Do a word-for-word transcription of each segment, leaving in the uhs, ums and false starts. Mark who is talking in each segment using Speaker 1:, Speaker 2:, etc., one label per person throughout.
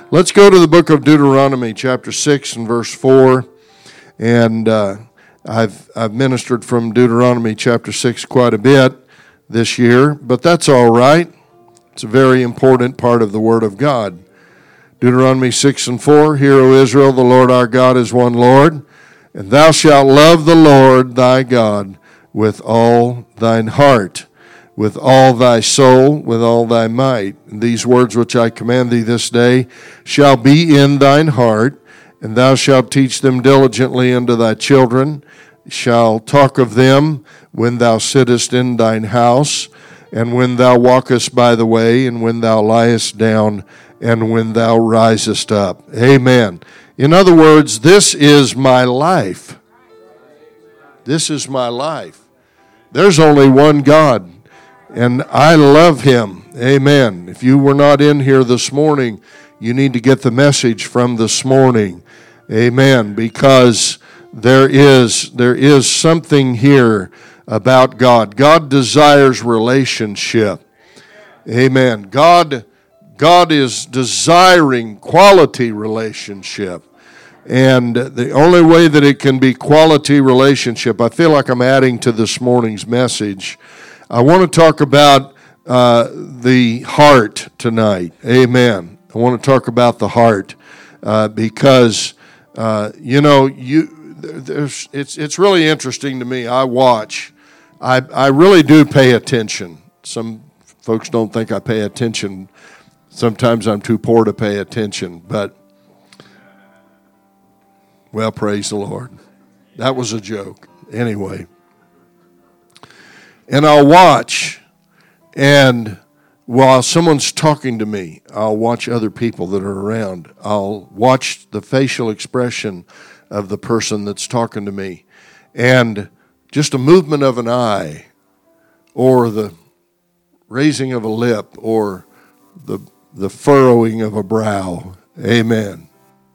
Speaker 1: Let's go to the book of Deuteronomy, chapter six and verse four. And uh, I've I've ministered from Deuteronomy chapter six quite a bit this year, but that's all right. It's a very important part of the Word of God. Deuteronomy six and four, Hear, O Israel, the Lord our God is one Lord, and thou shalt love the Lord thy God with all thine heart, with all thy soul, with all thy might. And these words which I command thee this day shall be in thine heart, and thou shalt teach them diligently unto thy children, shalt talk of them when thou sittest in thine house, and when thou walkest by the way, and when thou liest down, and when thou risest up. Amen. In other words, this is my life. This is my life. There's only one God, and I love Him. Amen. If you were not in here this morning, you need to get the message from this morning. Amen. Because there is there is something here about God. God desires relationship. Amen. God, God is desiring quality relationship. And the only way that it can be quality relationship, I feel like I'm adding to this morning's message. I want to talk about uh, the heart tonight. Amen. I want to talk about the heart uh, because, uh, you know, you there's it's it's really interesting to me. I watch. I I really do pay attention. Some folks don't think I pay attention. Sometimes I'm too poor to pay attention, but well, praise the Lord. That was a joke. Anyway. And I'll watch, and while someone's talking to me, I'll watch other people that are around. I'll watch the facial expression of the person that's talking to me. And just a movement of an eye, or the raising of a lip, or the the furrowing of a brow. Amen.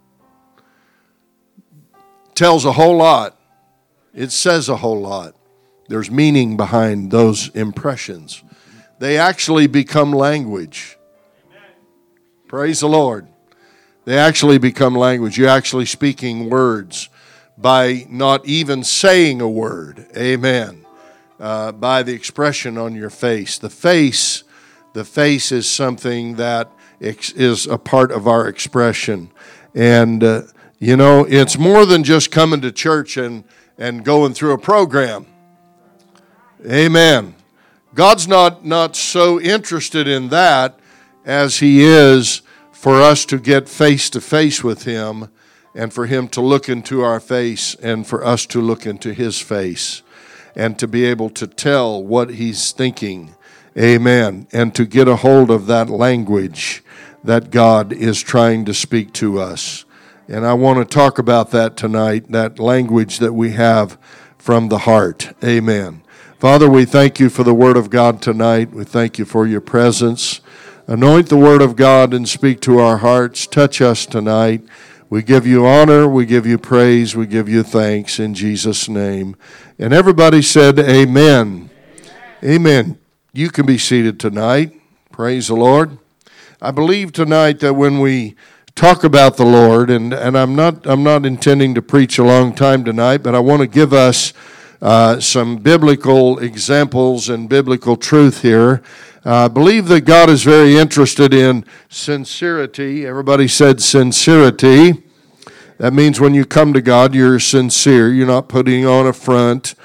Speaker 1: Tells a whole lot. It says a whole lot. There's meaning behind those impressions. They actually become language. Praise the Lord. They actually become language. You're actually speaking words by not even saying a word. Amen. Uh, by the expression on your face. The face, the face is something that ex- is a part of our expression. And, uh, you know, it's more than just coming to church and, and going through a program. Amen. God's not, not so interested in that as He is for us to get face to face with Him, and for Him to look into our face, and for us to look into His face, and to be able to tell what He's thinking. Amen. And to get a hold of that language that God is trying to speak to us. And I want to talk about that tonight, that language that we have from the heart. Amen. Father, we thank you for the Word of God tonight. We thank you for your presence. Anoint the Word of God and speak to our hearts. Touch us tonight. We give you honor. We give you praise. We give you thanks in Jesus' name. And everybody said amen. Amen. Amen. You can be seated tonight. Praise the Lord. I believe tonight that when we talk about the Lord, and, and I'm not I'm not intending to preach a long time tonight, but I want to give us Uh, some biblical examples and biblical truth here. Uh, I believe that God is very interested in sincerity. Everybody said sincerity. That means when you come to God, you're sincere. You're not putting on a front.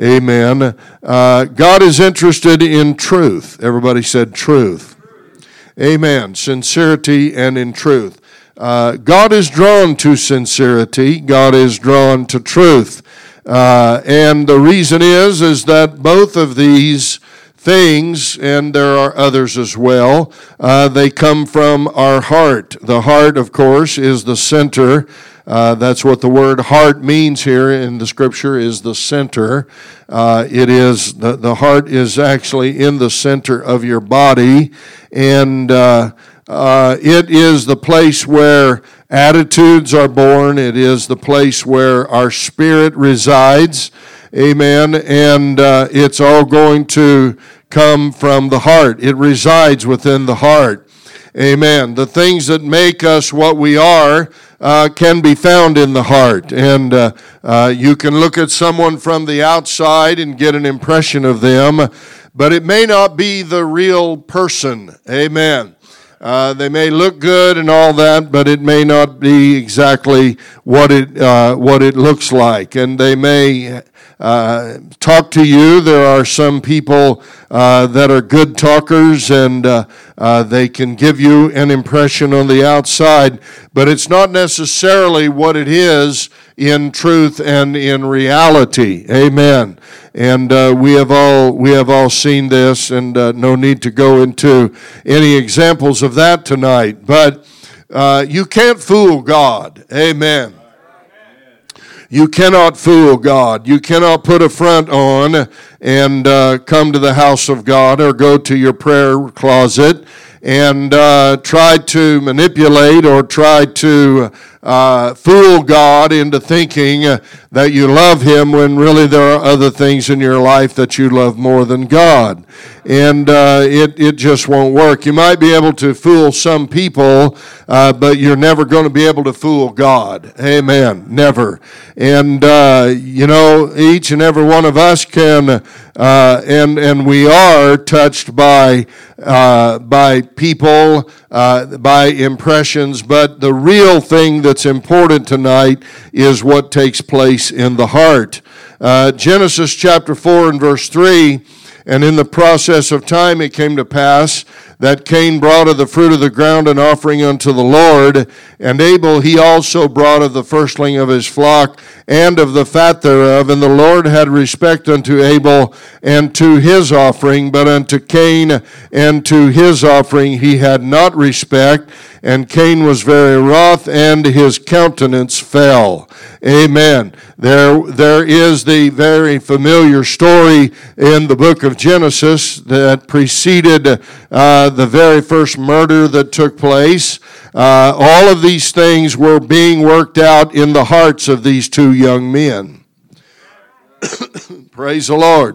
Speaker 1: Amen. Uh, God is interested in truth. Everybody said truth. Amen. Sincerity and in truth. Uh, God is drawn to sincerity. God is drawn to truth. Uh, and the reason is, is that both of these things, and there are others as well, uh, they come from our heart. The heart, of course, is the center. Uh, that's what the word heart means here in the Scripture, is the center. Uh, it is, the, the heart is actually in the center of your body, and uh, uh, it is the place where attitudes are born. It is the place where our spirit resides. Amen. And uh, it's all going to come from the heart. It resides within the heart. Amen. The things that make us what we are uh, can be found in the heart. And uh, uh, you can look at someone from the outside and get an impression of them, but it may not be the real person. Amen. Uh, they may look good and all that, but it may not be exactly what it uh, what it looks like. And they may uh, talk to you. There are some people uh, that are good talkers, and uh, uh, they can give you an impression on the outside, but it's not necessarily what it is in truth and in reality. Amen. And uh, we have all we have all seen this, and uh, no need to go into any examples of that tonight. But uh, you can't fool God. Amen. You cannot fool God. You cannot put a front on and uh, come to the house of God or go to your prayer closet and uh, try to manipulate or try to uh, fool God into thinking uh, that you love Him when really there are other things in your life that you love more than God. And uh, it, it just won't work. You might be able to fool some people, uh, but you're never going to be able to fool God. Amen. Never. And, uh, you know, each and every one of us can, uh, and, and we are touched by, uh, by people, uh, by impressions, but the real thing that's important tonight is what takes place in the heart. Uh, Genesis chapter four and verse three, and in the process of time it came to pass that Cain brought of the fruit of the ground an offering unto the Lord, and Abel he also brought of the firstling of his flock and of the fat thereof. And the Lord had respect unto Abel and to his offering, but unto Cain and to his offering he had not respect. And Cain was very wroth, and his countenance fell. Amen. There, there is the very familiar story in the book of Genesis that preceded uh, the very first murder that took place. Uh, all of these things were being worked out in the hearts of these two young men. Praise the Lord.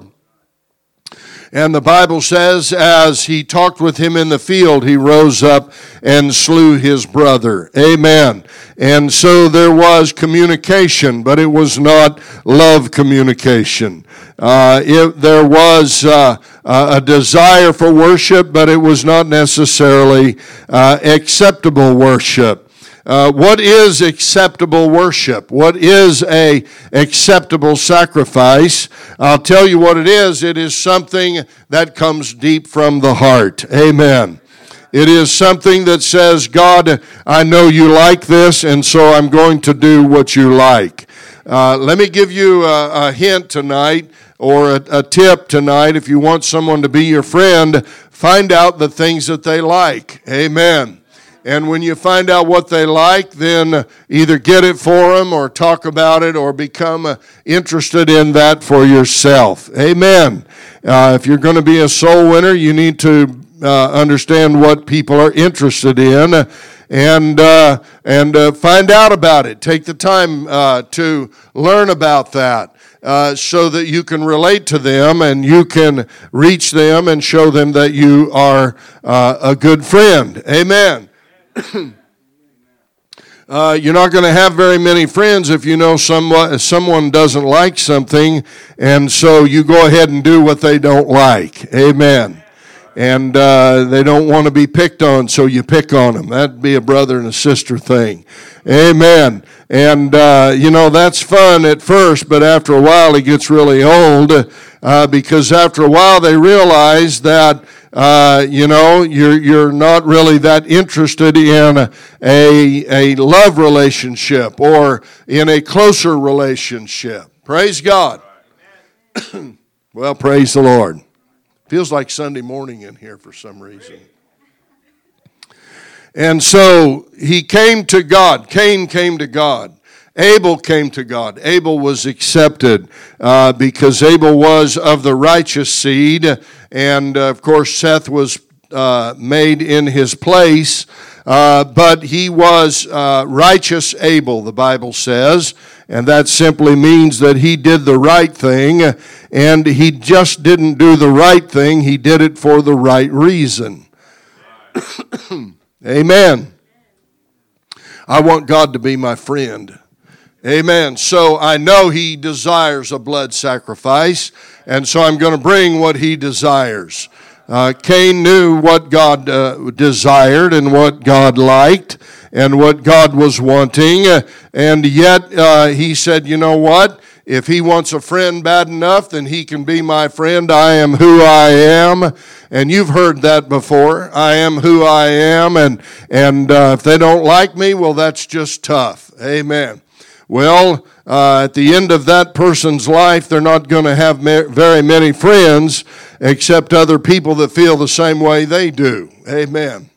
Speaker 1: And the Bible says, as he talked with him in the field, he rose up and slew his brother. Amen. And so there was communication, but it was not love communication. Uh, it, there was uh, a desire for worship, but it was not necessarily uh, acceptable worship. Uh, what is acceptable worship? What is a acceptable sacrifice? I'll tell you what it is. It is something that comes deep from the heart. Amen. It is something that says, God, I know you like this, and so I'm going to do what you like. Uh, let me give you a, a hint tonight, or a, a tip tonight. If you want someone to be your friend, find out the things that they like. Amen. And when you find out what they like, then either get it for them or talk about it or become interested in that for yourself. Amen. Uh, if you're going to be a soul winner, you need to uh, understand what people are interested in and uh, and uh, find out about it. Take the time uh, to learn about that. Uh, so that you can relate to them and you can reach them and show them that you are uh, a good friend. Amen. Uh, you're not going to have very many friends if you know someone, someone doesn't like something, and so you go ahead and do what they don't like. Amen. And uh, they don't want to be picked on, so you pick on them. That'd be a brother and a sister thing. Amen. And, uh, you know, that's fun at first, but after a while it gets really old uh, because after a while they realize that Uh, you know, you're you're not really that interested in a, a love relationship or in a closer relationship. Praise God. Well, praise the Lord. Feels like Sunday morning in here for some reason. And so he came to God. Cain came to God. Abel came to God. Abel was accepted uh, because Abel was of the righteous seed, and uh, of course Seth was uh, made in his place, uh, but he was uh, righteous Abel, the Bible says, and that simply means that he did the right thing, and he just didn't do the right thing, he did it for the right reason. Amen. I want God to be my friend. Amen. So I know He desires a blood sacrifice, and so I'm going to bring what He desires. Uh, Cain knew what God uh, desired and what God liked and what God was wanting, uh, and yet uh, he said, you know what? If he wants a friend bad enough, then he can be my friend. I am who I am. And you've heard that before. I am who I am. And, and uh, if they don't like me, well, that's just tough. Amen. Well, uh, at the end of that person's life, they're not going to have ma- very many friends except other people that feel the same way they do. Amen.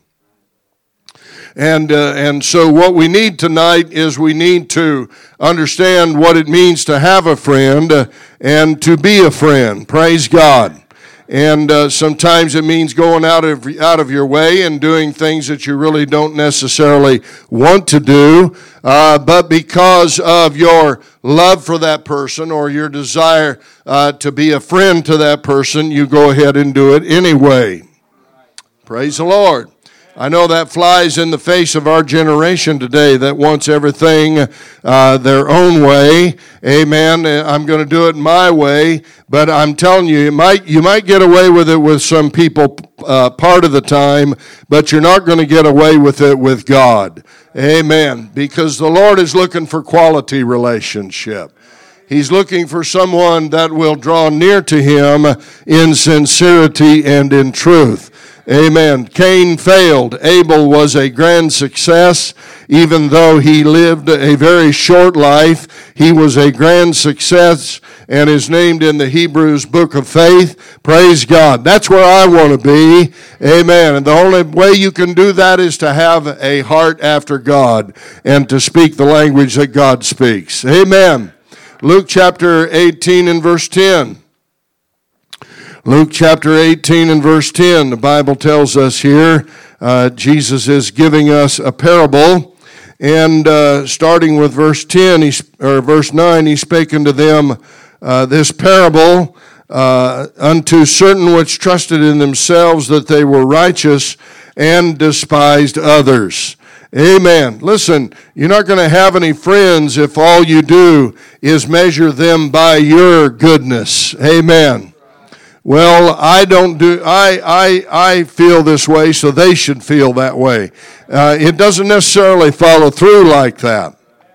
Speaker 1: And uh, and so what we need tonight is we need to understand what it means to have a friend uh, and to be a friend. Praise God. And uh, sometimes it means going out of out of your way and doing things that you really don't necessarily want to do, uh, but because of your love for that person or your desire uh, to be a friend to that person, you go ahead and do it anyway. Praise the Lord. I know that flies in the face of our generation today that wants everything uh, their own way. Amen. I'm going to do it my way, but I'm telling you, you might you might get away with it with some people uh, part of the time, but you're not going to get away with it with God. Amen. Because the Lord is looking for quality relationship. He's looking for someone that will draw near to Him in sincerity and in truth. Amen. Cain failed. Abel was a grand success. Even though he lived a very short life, he was a grand success and is named in the Hebrews book of faith. Praise God. That's where I want to be. Amen. And the only way you can do that is to have a heart after God and to speak the language that God speaks. Amen. Luke chapter eighteen and verse ten. Luke chapter eighteen and verse ten, the Bible tells us here, uh, Jesus is giving us a parable, and uh, starting with verse ten, he, or verse nine, he spake unto them uh, this parable, uh, unto certain which trusted in themselves that they were righteous and despised others. Amen. Listen, you're not going to have any friends if all you do is measure them by your goodness. Amen. Well, I don't do, I, I, I feel this way, so they should feel that way. Uh, it doesn't necessarily follow through like that.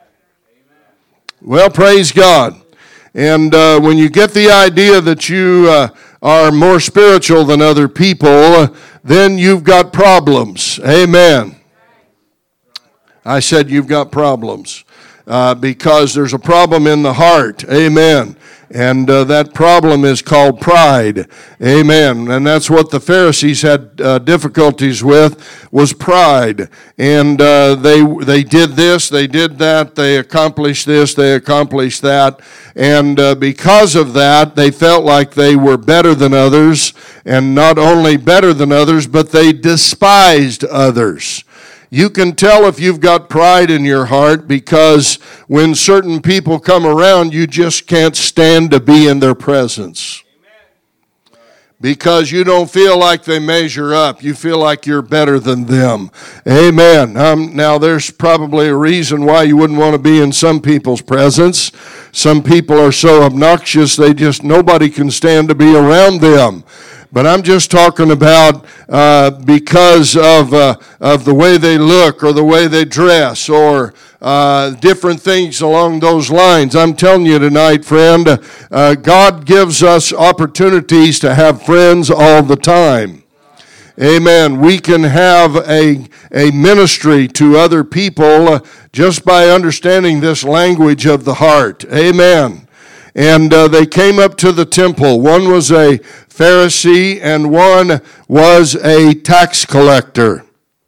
Speaker 1: Well, praise God. And uh, when you get the idea that you uh, are more spiritual than other people, uh, then you've got problems. Amen. I said you've got problems uh, because there's a problem in the heart. Amen. And uh, that problem is called pride. Amen. And that's what the Pharisees had uh, difficulties with, was pride. And uh, they they did this, they did that, they accomplished this, they accomplished that. And uh, because of that, they felt like they were better than others. And not only better than others, but they despised others. You can tell if you've got pride in your heart because when certain people come around, you just can't stand to be in their presence. Because you don't feel like they measure up. You feel like you're better than them. Amen. Um, now, there's probably a reason why you wouldn't want to be in some people's presence. Some people are so obnoxious, they just, nobody can stand to be around them. But I'm just talking about uh, because of uh, of the way they look or the way they dress or uh, different things along those lines. I'm telling you tonight, friend, uh, God gives us opportunities to have friends all the time. Amen. We can have a, a ministry to other people uh, just by understanding this language of the heart. Amen. And uh, they came up to the temple. One was a Pharisee and one was a tax collector,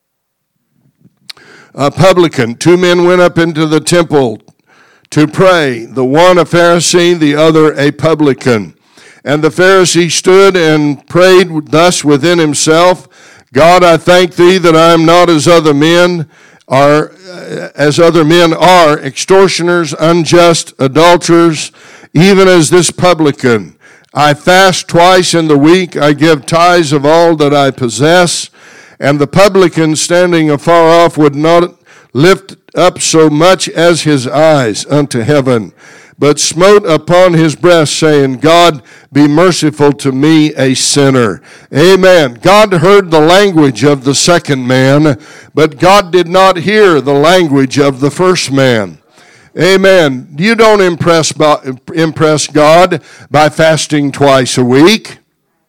Speaker 1: a publican. Two men went up into the temple to pray, the one a Pharisee, the other a publican. And the Pharisee stood and prayed thus within himself, God, I thank thee that I am not as other men are, as other men are, extortioners, unjust, adulterers, even as this publican. I fast twice in the week. I give tithes of all that I possess. And the publican standing afar off would not lift up so much as his eyes unto heaven, but smote upon his breast, saying, God, be merciful to me, a sinner. Amen. God heard the language of the second man, but God did not hear the language of the first man. Amen. You don't impress, impress God by fasting twice a week.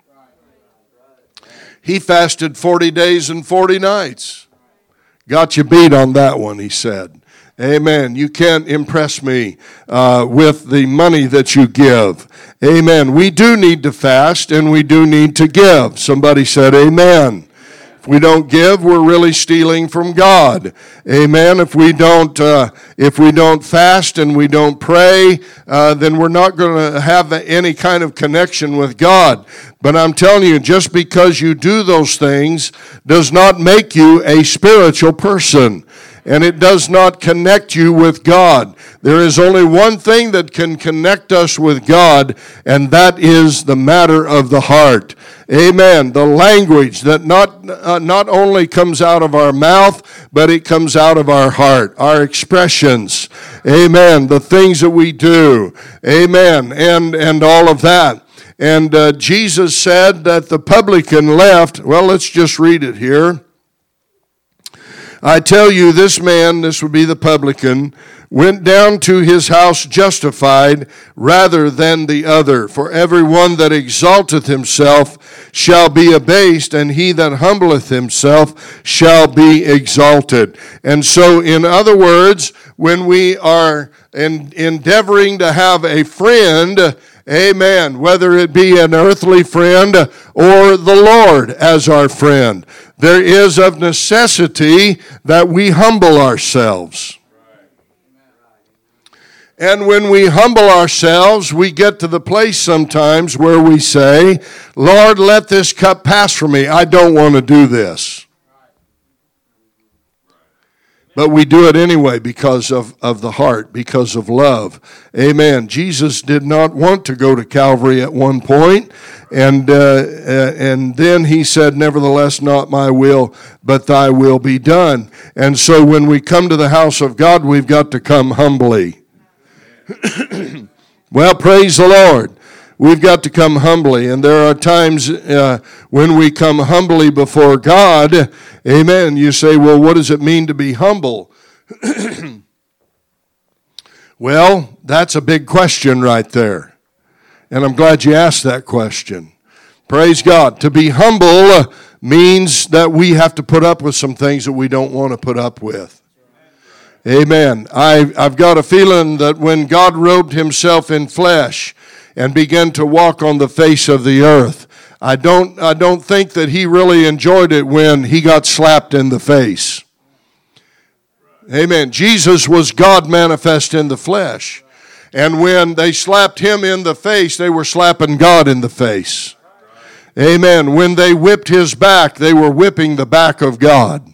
Speaker 1: He fasted forty days and forty nights. Got you beat on that one, he said. Amen. You can't impress me uh, with the money that you give. Amen. We do need to fast and we do need to give. Somebody said amen. If we don't give, we're really stealing from God. Amen. If we don't, uh, if we don't fast and we don't pray, uh, then we're not going to have any kind of connection with God. But I'm telling you, just because you do those things does not make you a spiritual person. And it does not connect you with God. There is only one thing that can connect us with God, and that is the matter of the heart. Amen. The language that not uh, not only comes out of our mouth, but it comes out of our heart, our expressions. Amen. The things that we do. Amen. And, and all of that. And uh, Jesus said that the publican left. Well, let's just read it here. I tell you, this man, this would be the publican, went down to his house justified rather than the other. For everyone that exalteth himself shall be abased, and he that humbleth himself shall be exalted. And so, in other words, when we are in, endeavoring to have a friend, amen, whether it be an earthly friend or the Lord as our friend, there is of necessity that we humble ourselves. And when we humble ourselves, we get to the place sometimes where we say, Lord, let this cup pass from me. I don't want to do this. But we do it anyway because of, of the heart, because of love. Amen. Jesus did not want to go to Calvary at one point, and uh, and then he said, nevertheless, not my will, but thy will be done. And so when we come to the house of God, we've got to come humbly. Well, praise the Lord. We've got to come humbly, and there are times uh, when we come humbly before God. Amen. You say, well, what does it mean to be humble? Well, that's a big question right there, and I'm glad you asked that question. Praise God. To be humble means that we have to put up with some things that we don't want to put up with. Amen. I, I've got a feeling that when God robed himself in flesh and began to walk on the face of the earth, I don't, I don't think that he really enjoyed it when he got slapped in the face. Amen. Jesus was God manifest in the flesh. And when they slapped him in the face, they were slapping God in the face. Amen. When they whipped his back, they were whipping the back of God.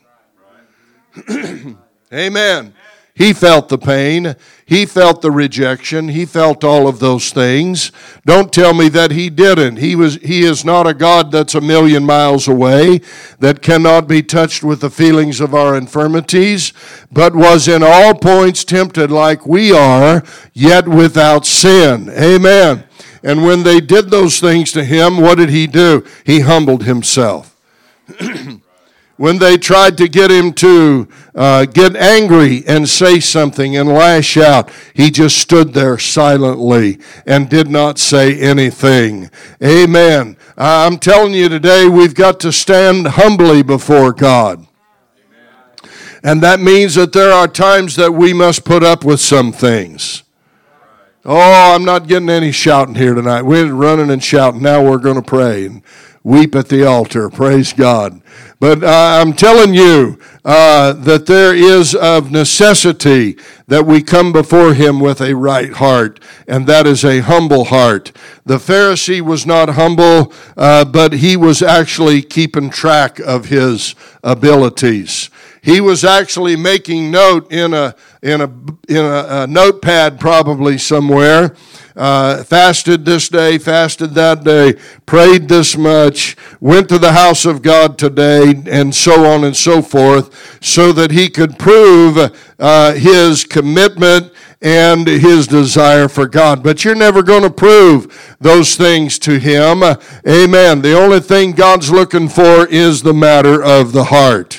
Speaker 1: Amen. He felt the pain. He felt the rejection. He felt all of those things. Don't tell me that he didn't. He was. He is not a God that's a million miles away, that cannot be touched with the feelings of our infirmities, but was in all points tempted like we are, yet without sin. Amen. And when they did those things to him, what did he do? He humbled himself. When they tried to get him to uh, get angry and say something and lash out, he just stood there silently and did not say anything. Amen. I'm telling you today, we've got to stand humbly before God. And that means that there are times that we must put up with some things. Oh, I'm not getting any shouting here tonight. We're running and shouting. Now we're going to pray and weep at the altar. Praise God. But uh, I'm telling you uh, that there is of necessity that we come before him with a right heart, and that is a humble heart. The Pharisee was not humble, uh, but he was actually keeping track of his abilities. He was actually making note in a in a in a, a notepad probably somewhere. Uh, fasted this day, fasted that day, prayed this much, went to the house of God today, and so on and so forth, so that he could prove uh, his commitment and his desire for God. But you're never going to prove those things to him. Amen. The only thing God's looking for is the matter of the heart.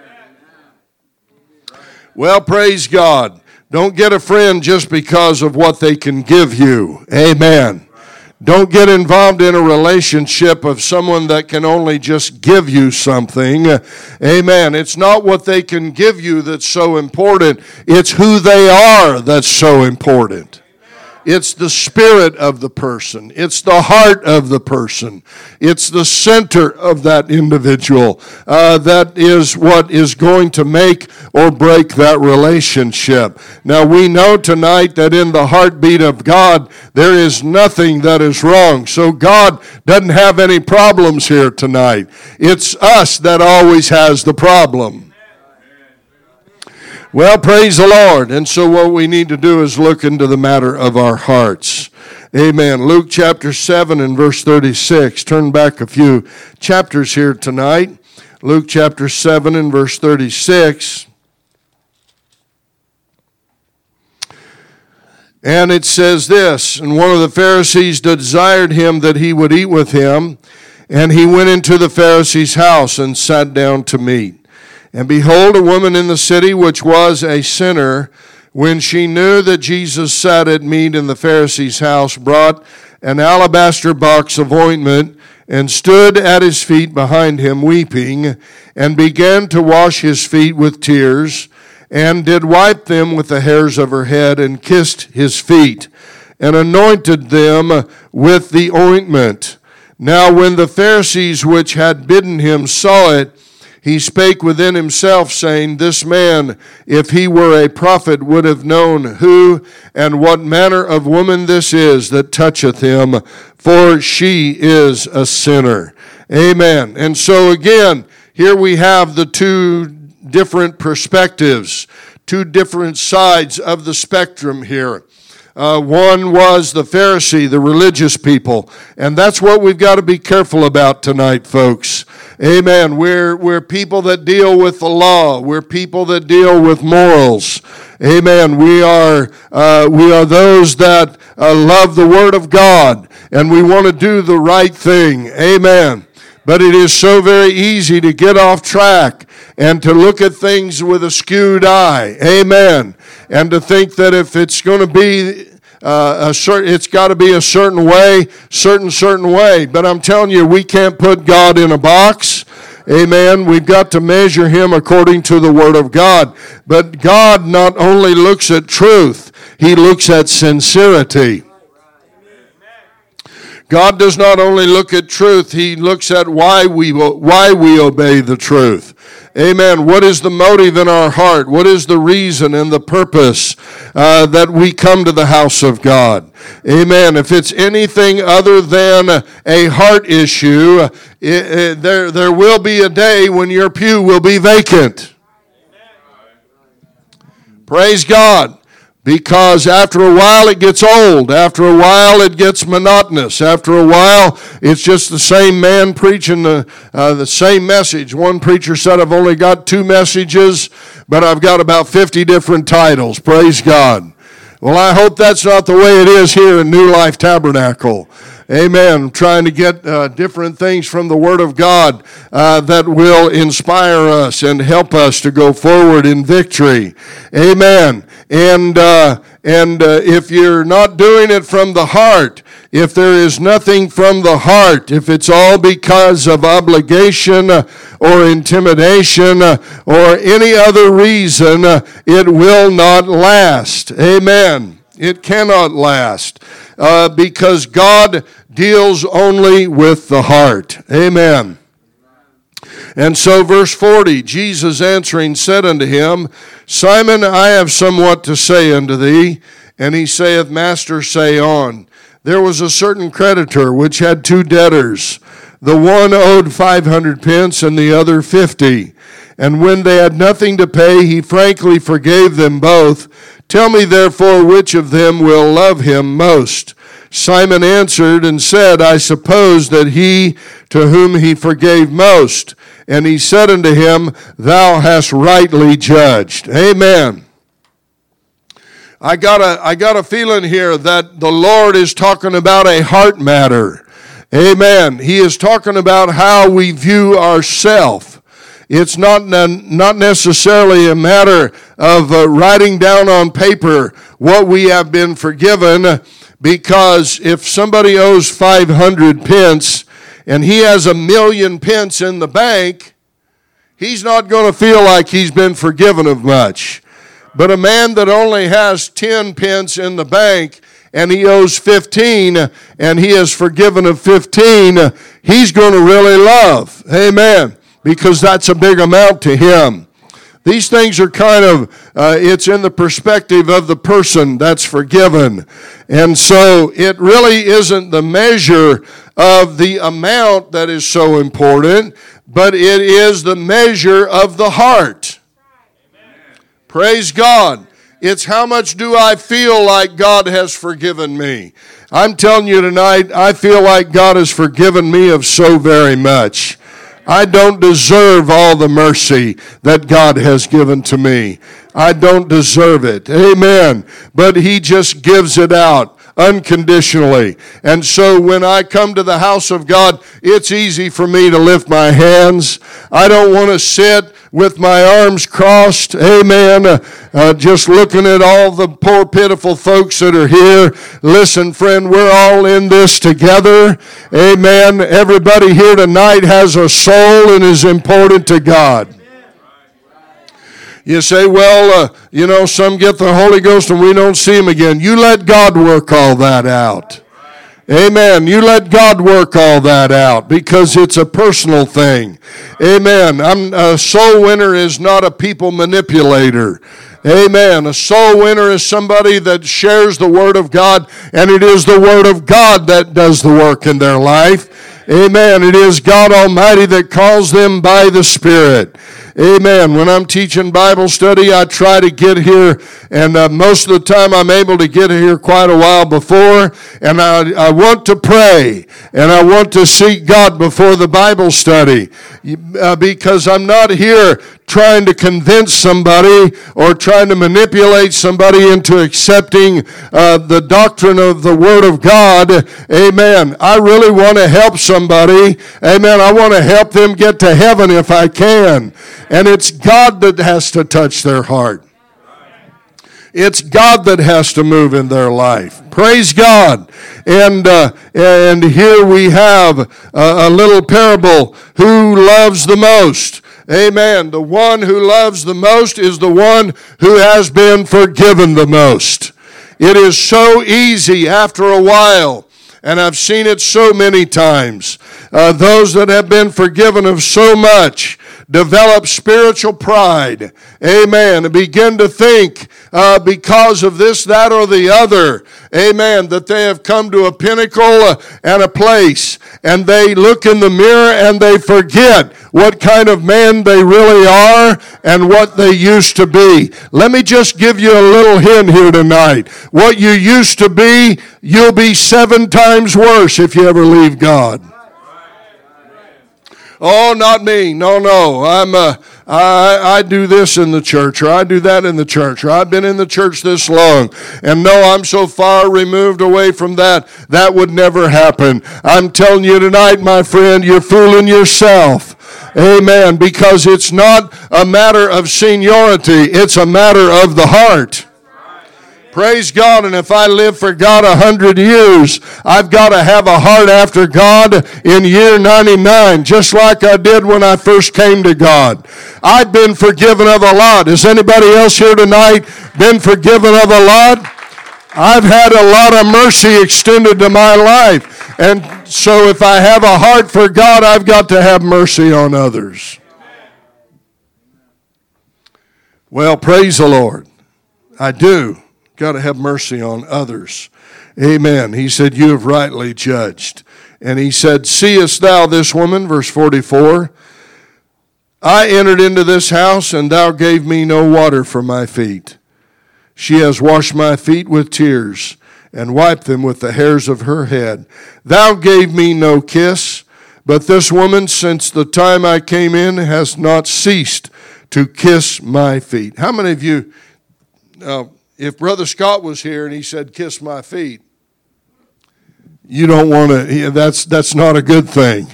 Speaker 1: Well, praise God. Don't get a friend just because of what they can give you. Amen. Don't get involved in a relationship of someone that can only just give you something. Amen. It's not what they can give you that's so important. It's who they are that's so important. It's the spirit of the person. It's the heart of the person. It's the center of that individual. Uh, that is what is going to make or break that relationship. Now, we know tonight that in the heartbeat of God, there is nothing that is wrong. So God doesn't have any problems here tonight. It's us that always has the problem. Well, praise the Lord. And so what we need to do is look into the matter of our hearts. Amen. Luke chapter seven and verse thirty-six. Turn back a few chapters here tonight. Luke chapter seven and verse thirty-six. And it says this, and one of the Pharisees desired him that he would eat with him, and he went into the Pharisee's house and sat down to meat. And behold, a woman in the city which was a sinner, when she knew that Jesus sat at meat in the Pharisee's house, brought an alabaster box of ointment, and stood at his feet behind him, weeping, and began to wash his feet with tears, and did wipe them with the hairs of her head, and kissed his feet, and anointed them with the ointment. Now when the Pharisees which had bidden him saw it, he spake within himself, saying, This man, if he were a prophet, would have known who and what manner of woman this is that toucheth him, for she is a sinner. Amen. And so again, here we have the two different perspectives, two different sides of the spectrum here. Uh, one was the Pharisee, the religious people. And that's what we've got to be careful about tonight, folks. Amen. We're, we're people that deal with the law. We're people that deal with morals. Amen. We are, uh, we are those that uh, love the Word of God, and we want to do the right thing. Amen. But it is so very easy to get off track and to look at things with a skewed eye. Amen. And to think that if it's going to be uh, a certain, it's got to be a certain way, certain, certain way. But I'm telling you, we can't put God in a box. Amen. We've got to measure him according to the Word of God. But God not only looks at truth, he looks at sincerity. God does not only look at truth, he looks at why we why we obey the truth. Amen. What is the motive in our heart? What is the reason and the purpose uh, that we come to the house of God? Amen. If it's anything other than a heart issue, it, it, there, there will be a day when your pew will be vacant. Praise God. Because after a while it gets old. After a while it gets monotonous. After a while it's just the same man preaching the, uh, the same message. One preacher said, I've only got two messages, but I've got about fifty different titles. Praise God. Well, I hope that's not the way it is here in New Life Tabernacle. Amen. I'm trying to get uh, different things from the Word of God uh, that will inspire us and help us to go forward in victory. Amen. And uh, and uh, if you're not doing it from the heart, if there is nothing from the heart, if it's all because of obligation uh, or intimidation uh, or any other reason, uh, it will not last. Amen. It cannot last uh, because God deals only with the heart. Amen. And so verse forty, Jesus answering said unto him, Simon, I have somewhat to say unto thee. And he saith, Master, say on. There was a certain creditor which had two debtors. The one owed five hundred pence, and the other fifty. And when they had nothing to pay, he frankly forgave them both. Tell me therefore, which of them will love him most? Simon answered and said, I suppose that he to whom he forgave most. And he said unto him, Thou hast rightly judged. Amen. I got a, I got a feeling here that the Lord is talking about a heart matter. Amen. He is talking about how we view ourselves. It's not, not necessarily a matter of uh, writing down on paper what we have been forgiven, because if somebody owes five hundred pence and he has a million pence in the bank, he's not going to feel like he's been forgiven of much. But a man that only has ten pence in the bank and he owes fifteen and he is forgiven of fifteen, he's going to really love. Amen. Because that's a big amount to him. These things are kind of, uh, it's in the perspective of the person that's forgiven. And so it really isn't the measure of the amount that is so important, but it is the measure of the heart. Amen. Praise God. It's how much do I feel like God has forgiven me. I'm telling you tonight, I feel like God has forgiven me of so very much. I don't deserve all the mercy that God has given to me. I don't deserve it. Amen. But he just gives it out unconditionally. And so when I come to the house of God, it's easy for me to lift my hands. I don't want to sit with my arms crossed, amen, uh, uh, just looking at all the poor, pitiful folks that are here. Listen, friend, we're all in this together, amen. Everybody here tonight has a soul and is important to God. You say, well, uh, you know, some get the Holy Ghost and we don't see him again. You let God work all that out. Amen. You let God work all that out because it's a personal thing. Amen. I'm, a soul winner is not a people manipulator. Amen. A soul winner is somebody that shares the Word of God, and it is the Word of God that does the work in their life. Amen. It is God Almighty that calls them by the Spirit. Amen. When I'm teaching Bible study, I try to get here, and uh, most of the time I'm able to get here quite a while before, and I, I want to pray, and I want to seek God before the Bible study, uh, because I'm not here trying to convince somebody or trying to manipulate somebody into accepting uh, the doctrine of the Word of God. Amen. I really want to help somebody. Amen. I want to help them get to heaven if I can. And it's God that has to touch their heart. It's God that has to move in their life. Praise God. And uh, and here we have a, a little parable. Who loves the most? Amen. The one who loves the most is the one who has been forgiven the most. It is so easy after a while, and I've seen it so many times. Uh, those that have been forgiven of so much develop spiritual pride, amen, and begin to think uh, because of this, that, or the other, amen, that they have come to a pinnacle uh, and a place, and they look in the mirror and they forget what kind of man they really are and what they used to be. Let me just give you a little hint here tonight. What you used to be, you'll be seven times worse if you ever leave God. Oh, not me. No, no. I'm uh, I I do this in the church, or I do that in the church, or I've been in the church this long, and no, I'm so far removed away from that. That would never happen. I'm telling you tonight, my friend, you're fooling yourself. Amen. Because it's not a matter of seniority. It's a matter of the heart. Praise God. And if I live for God a hundred years, I've got to have a heart after God in year ninety-nine, just like I did when I first came to God. I've been forgiven of a lot. Has anybody else here tonight been forgiven of a lot? I've had a lot of mercy extended to my life. And so if I have a heart for God, I've got to have mercy on others. Well, praise the Lord. I do. Got to have mercy on others. Amen. He said, you have rightly judged. And he said, seest thou this woman, verse forty-four, I entered into this house, and thou gave me no water for my feet. She has washed my feet with tears, and wiped them with the hairs of her head. Thou gave me no kiss, but this woman, since the time I came in, has not ceased to kiss my feet. How many of you, uh, if Brother Scott was here and he said, kiss my feet, you don't want to, that's, that's not a good thing.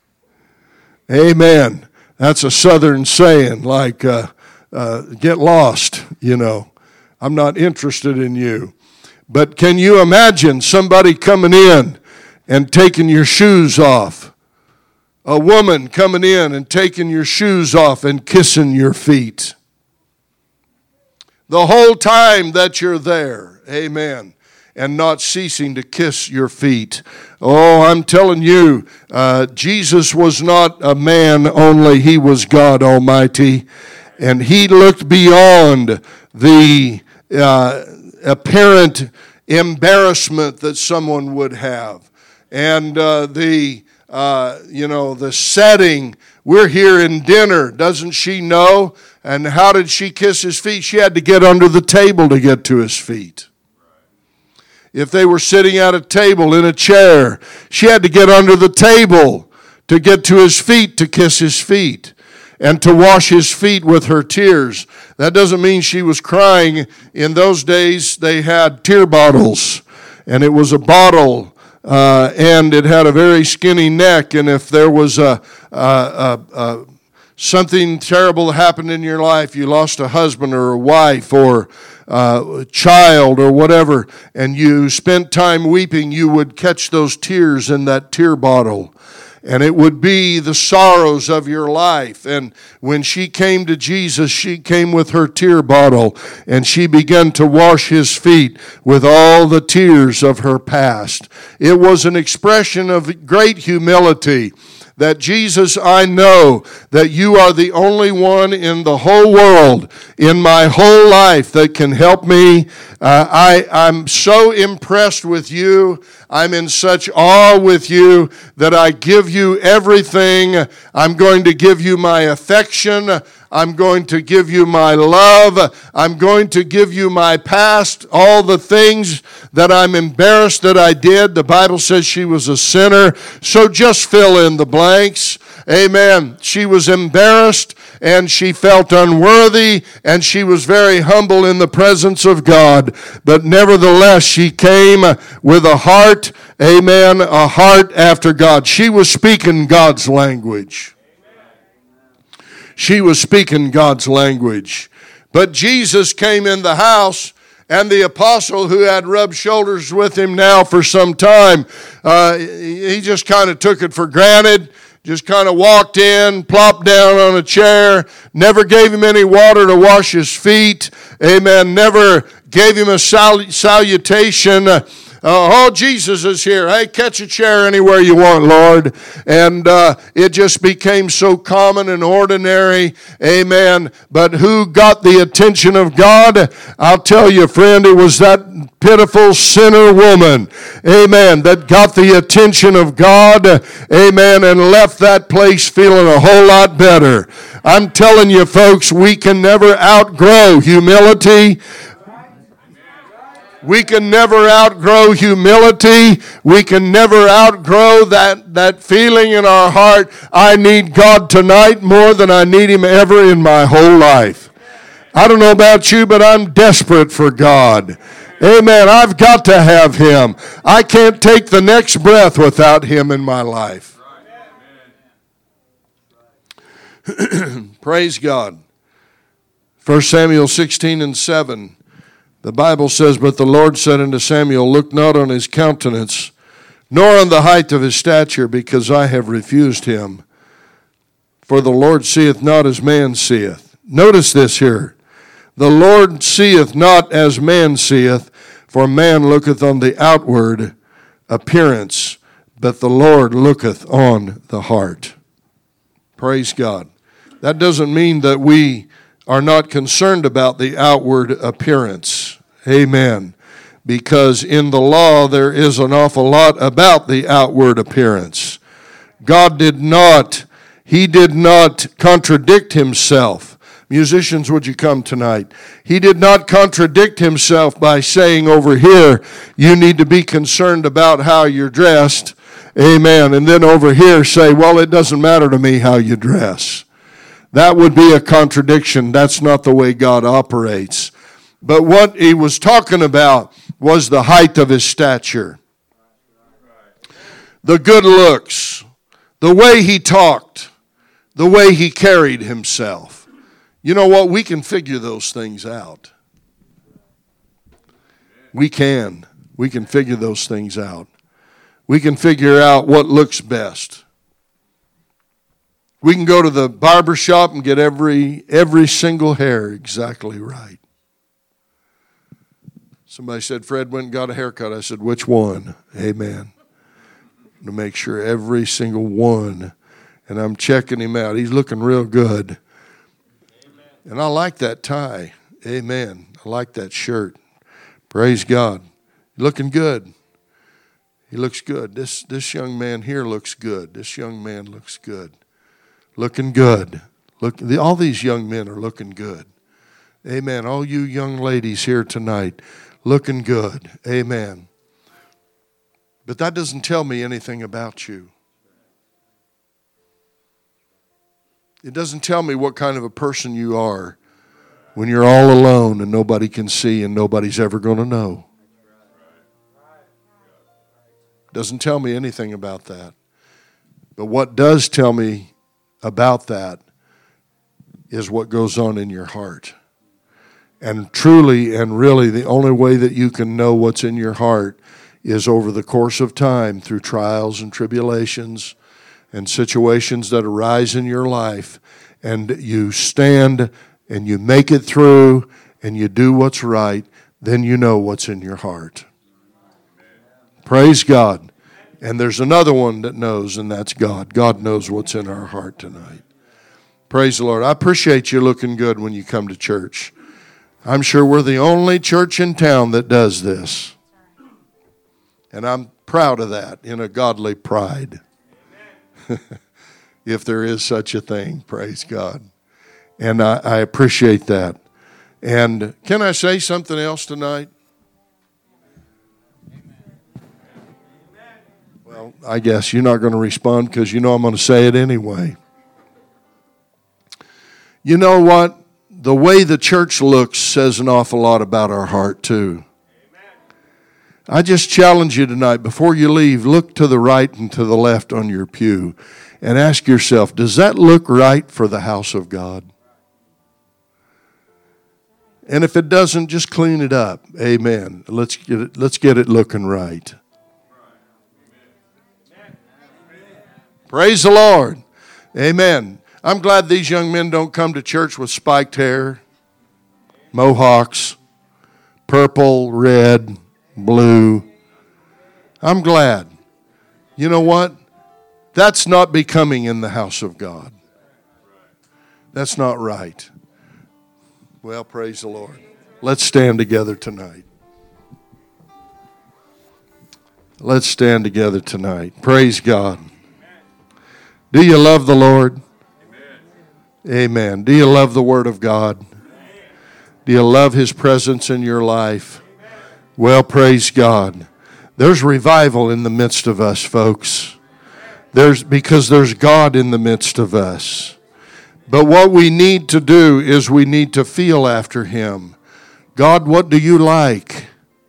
Speaker 1: Amen. That's a southern saying, like, uh, uh, get lost, you know. I'm not interested in you. But can you imagine somebody coming in and taking your shoes off? A woman coming in and taking your shoes off and kissing your feet. The whole time that you're there, amen, and not ceasing to kiss your feet. Oh, I'm telling you, uh, Jesus was not a man only, he was God Almighty. And he looked beyond the uh, apparent embarrassment that someone would have. And uh, the, uh, you know, the setting, we're here in dinner, doesn't she know? And how did she kiss his feet? She had to get under the table to get to his feet. If they were sitting at a table in a chair, she had to get under the table to get to his feet to kiss his feet and to wash his feet with her tears. That doesn't mean she was crying. In those days, they had tear bottles, and it was a bottle, uh, and it had a very skinny neck, and if there was a, a, a, a something terrible happened in your life, you lost a husband or a wife or uh, a child or whatever, and you spent time weeping, you would catch those tears in that tear bottle. And it would be the sorrows of your life. And when she came to Jesus, she came with her tear bottle, and she began to wash his feet with all the tears of her past. It was an expression of great humility. That Jesus, I know that you are the only one in the whole world, in my whole life, that can help me. Uh, I, I'm so impressed with you. I'm in such awe with you that I give you everything. I'm going to give you my affection. I'm going to give you my love. I'm going to give you my past, all the things that I'm embarrassed that I did. The Bible says she was a sinner, so just fill in the blanks. Amen. She was embarrassed, and she felt unworthy, and she was very humble in the presence of God. But nevertheless, she came with a heart, amen, a heart after God. She was speaking God's language. She was speaking God's language. But Jesus came in the house, and the apostle who had rubbed shoulders with him now for some time, uh, he just kind of took it for granted, just kind of walked in, plopped down on a chair, never gave him any water to wash his feet, amen, never gave him a sal- salutation. Uh, oh, Jesus is here. Hey, catch a chair anywhere you want, Lord. And uh, it just became so common and ordinary. Amen. But who got the attention of God? I'll tell you, friend, it was that pitiful sinner woman. Amen. That got the attention of God. Amen. And left that place feeling a whole lot better. I'm telling you, folks, we can never outgrow humility. We can never outgrow humility. We can never outgrow that, that feeling in our heart, I need God tonight more than I need him ever in my whole life. I don't know about you, but I'm desperate for God. Amen. I've got to have him. I can't take the next breath without him in my life. Praise God. First Samuel sixteen and seven. The Bible says, but the Lord said unto Samuel, look not on his countenance, nor on the height of his stature, because I have refused him. For the Lord seeth not as man seeth. Notice this here. The Lord seeth not as man seeth, for man looketh on the outward appearance, but the Lord looketh on the heart. Praise God. That doesn't mean that we are not concerned about the outward appearance. Amen. Because in the law there is an awful lot about the outward appearance. God did not, He did not contradict himself. Musicians, would you come tonight? He did not contradict himself by saying over here, you need to be concerned about how you're dressed. Amen. And then over here say, well, it doesn't matter to me how you dress. That would be a contradiction. That's not the way God operates. But what he was talking about was the height of his stature, the good looks, the way he talked, the way he carried himself. You know what? We can figure those things out. We can. We can figure those things out. We can figure out what looks best. We can go to the barber shop and get every every single hair exactly right. Somebody said, Fred went and got a haircut. I said, which one? Amen. To make sure every single one. And I'm checking him out. He's looking real good. Amen. And I like that tie. Amen. I like that shirt. Praise God. Looking good. He looks good. This this young man here looks good. This young man looks good. Looking good. Look, the, all these young men are looking good. Amen. All you young ladies here tonight, looking good. Amen. But that doesn't tell me anything about you. It doesn't tell me what kind of a person you are when you're all alone and nobody can see and nobody's ever going to know. Doesn't tell me anything about that. But what does tell me about that is what goes on in your heart. And truly and really the only way that you can know what's in your heart is over the course of time through trials and tribulations and situations that arise in your life, and you stand and you make it through and you do what's right, then you know what's in your heart. Praise God. And there's another one that knows, and that's God. God knows what's in our heart tonight. Praise the Lord. I appreciate you looking good when you come to church. I'm sure we're the only church in town that does this. And I'm proud of that, in a godly pride. If there is such a thing, praise God. And I, I appreciate that. And can I say something else tonight? Well, I guess you're not going to respond because you know I'm going to say it anyway. You know what? The way the church looks says an awful lot about our heart too. I just challenge you tonight, before you leave, look to the right and to the left on your pew and ask yourself, does that look right for the house of God? And if it doesn't, just clean it up. Amen. Let's get it, let's get it looking right. Praise the Lord. Amen. I'm glad these young men don't come to church with spiked hair, mohawks, purple, red, blue. I'm glad. You know what? That's not becoming in the house of God. That's not right. Well, praise the Lord. Let's stand together tonight. Let's stand together tonight. Praise God. Do you love the Lord? Amen. Do you love the Word of God? Do you love His presence in your life? Well, praise God. There's revival in the midst of us, folks. There's because there's God in the midst of us. But what we need to do is we need to feel after Him. God, what do you like?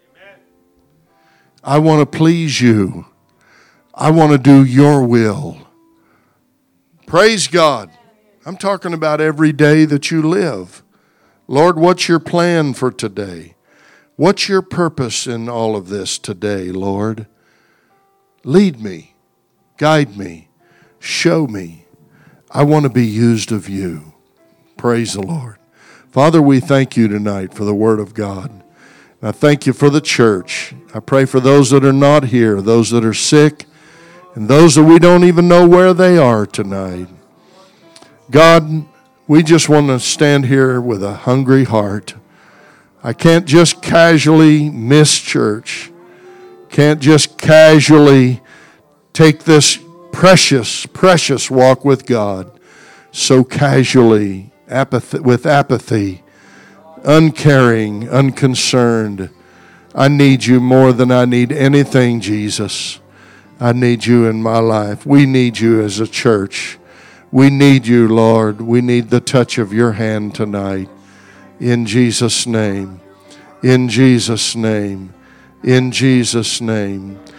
Speaker 1: I want to please you. I want to do your will. Praise God. I'm talking about every day that you live. Lord, what's your plan for today? What's your purpose in all of this today, Lord? Lead me, guide me, show me. I want to be used of you. Praise the Lord. Father, we thank you tonight for the Word of God. I thank you for the church. I pray for those that are not here, those that are sick, and those that we don't even know where they are tonight. God, we just want to stand here with a hungry heart. I can't just casually miss church. Can't just casually take this precious, precious walk with God so casually, apathy, with apathy, uncaring, unconcerned. I need you more than I need anything, Jesus. I need you in my life. We need you as a church. We need you, Lord. We need the touch of your hand tonight. In Jesus' name. In Jesus' name. In Jesus' name.